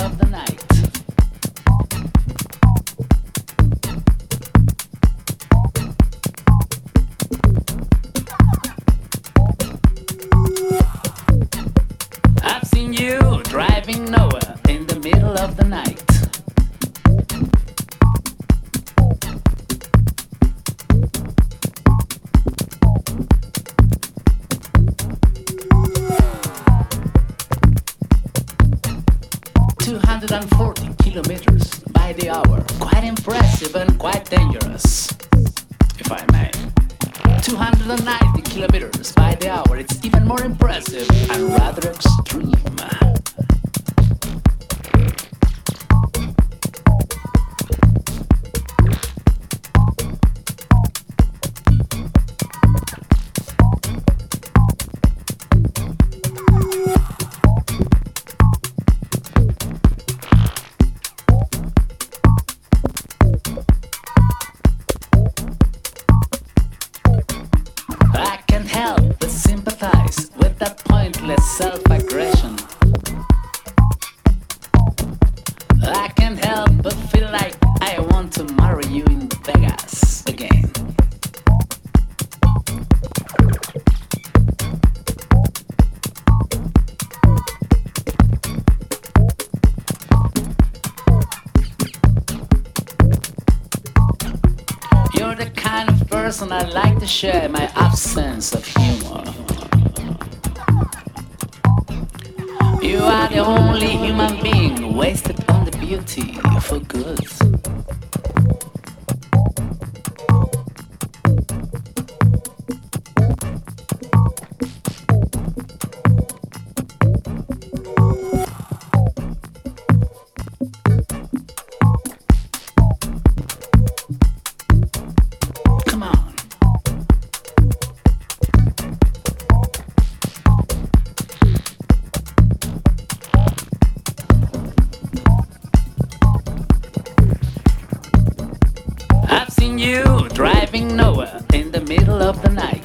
of the night. 240 kilometers by the hour. Quite impressive and quite dangerous, if I may. 290 kilometers by the hour. It's even more impressive and rather extreme. With that pointless self-aggression, I can't help but feel like I want to marry you in Vegas again. You're the kind of person I like to share my absence of humor. You are the only human being wasted on the beauty for good. Come on. I've seen you driving nowhere in the middle of the night.